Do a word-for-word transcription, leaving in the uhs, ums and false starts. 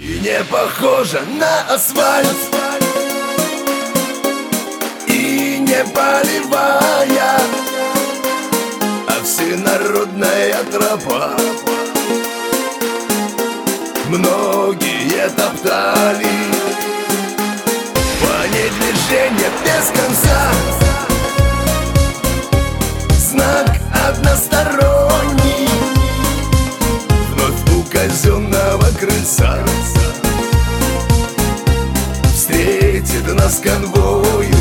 И не похожа на асфальт, и не полевая, а всенародная тропа. Многие топтали по ней движение без конца. Знак односторонний вновь у казенного крыльца. Встретит нас конвой